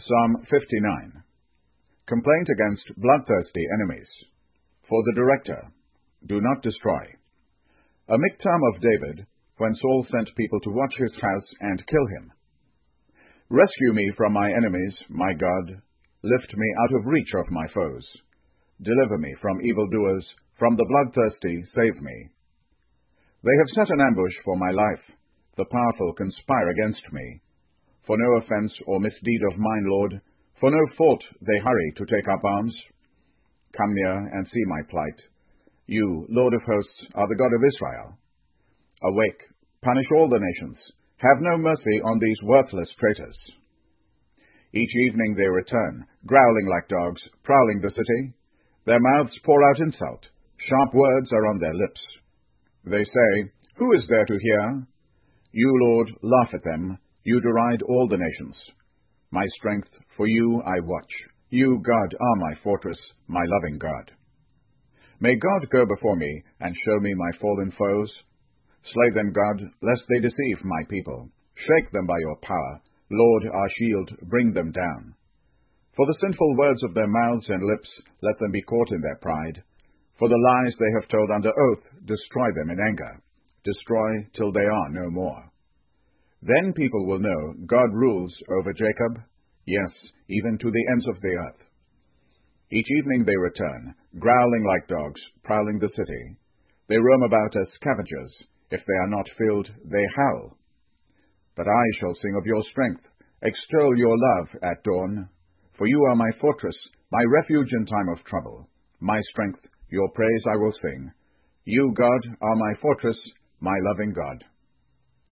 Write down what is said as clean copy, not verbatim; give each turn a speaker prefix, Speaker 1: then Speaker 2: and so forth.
Speaker 1: Psalm 59. Complaint against bloodthirsty enemies. For the director, do not destroy. A miktam of David, when Saul sent people to watch his house and kill him. Rescue me from my enemies, my God. Lift me out of reach of my foes. Deliver me from evildoers, from the bloodthirsty save me. They have set an ambush for my life. The powerful conspire against me. For no offense or misdeed of mine, Lord, for no fault they hurry to take up arms. Come near and see my plight. You, Lord of hosts, are the God of Israel. Awake, punish all the nations. Have no mercy on these worthless traitors. Each evening they return, growling like dogs, prowling the city. Their mouths pour out insult. Sharp words are on their lips. They say, Who is there to hear? You, Lord, laugh at them. You deride all the nations. My strength, for you I watch. You, God, are my fortress, my loving God. May God go before me and show me my fallen foes. Slay them, God, lest they deceive my people. Shake them by your power. Lord, our shield, bring them down. For the sinful words of their mouths and lips, let them be caught in their pride. For the lies they have told under oath, destroy them in anger. Destroy till they are no more. Then people will know God rules over Jacob, yes, even to the ends of the earth. Each evening they return, growling like dogs, prowling the city. They roam about as scavengers. If they are not filled, they howl. But I shall sing of your strength, extol your love at dawn. For you are my fortress, my refuge in time of trouble. My strength, your praise I will sing. You, God, are my fortress, my loving God.